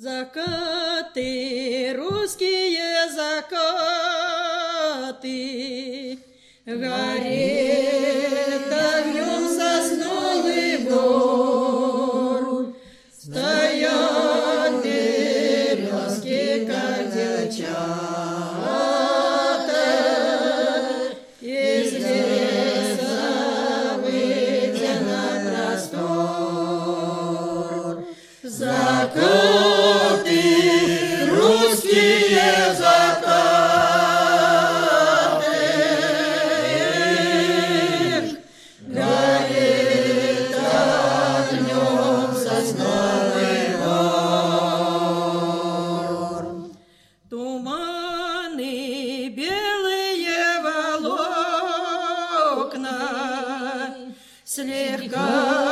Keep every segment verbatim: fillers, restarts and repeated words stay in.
Закаты, русские закаты, горит огнем сосновый бор, стоят березки, как девчата, из леса выйдя на простор. Закаты, русские закаты, горит огнем сосновый бор. Туманы, белые волокна, слегка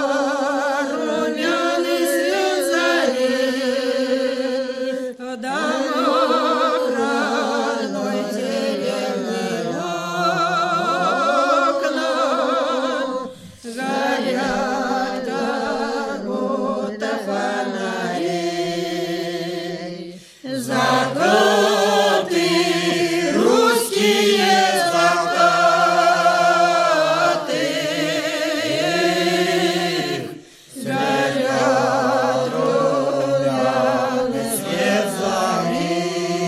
румяный свет зари, в домах родной деревни окна горят, как будто фонари. Закаты, русские закаты, горят румяный свет зари.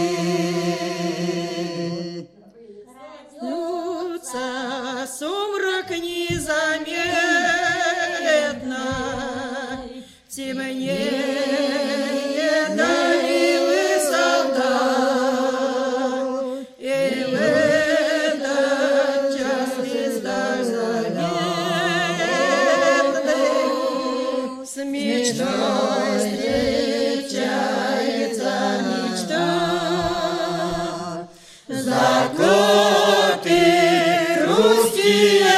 Снится сумрак незаметно, темнее долины солдат, и в этот час звезда заветных с мечтой встречается мечта. Закаты, русские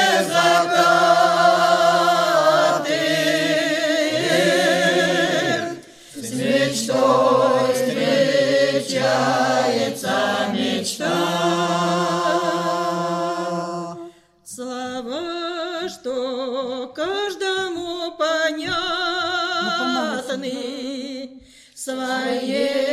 закаты, с мечтой встречается мечта. Слова, что каждому понятны, своей